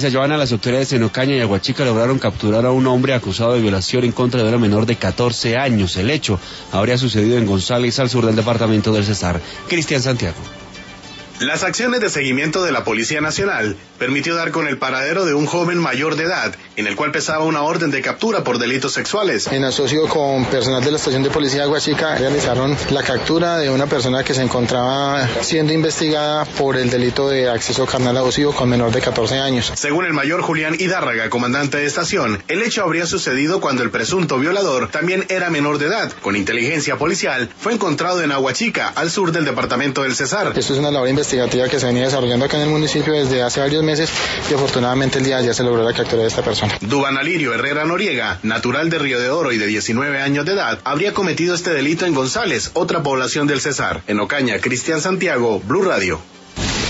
Joana, las autoridades en Ocaña y Aguachica lograron capturar a un hombre acusado de violación en contra de una menor de 14 años. El hecho habría sucedido en González, al sur del departamento del Cesar. Cristian Santiago. Las acciones de seguimiento de la Policía Nacional permitió dar con el paradero de un joven mayor de edad, en el cual pesaba una orden de captura por delitos sexuales. En asocio con personal de la estación de policía de Aguachica, realizaron la captura de una persona que se encontraba siendo investigada por el delito de acceso carnal abusivo con menor de 14 años. Según el mayor Julián Hidárraga, comandante de estación, el hecho habría sucedido cuando el presunto violador también era menor de edad. Con inteligencia policial, fue encontrado en Aguachica, al sur del departamento del Cesar. Esto es una labor investigativa que se venía desarrollando acá en el municipio desde hace varios meses y afortunadamente el día de ayer se logró la captura de esta persona. Duván Alirio Herrera Noriega, natural de Río de Oro y de 19 años de edad, habría cometido este delito en González, otra población del Cesar. En Ocaña, Cristian Santiago, Blue Radio.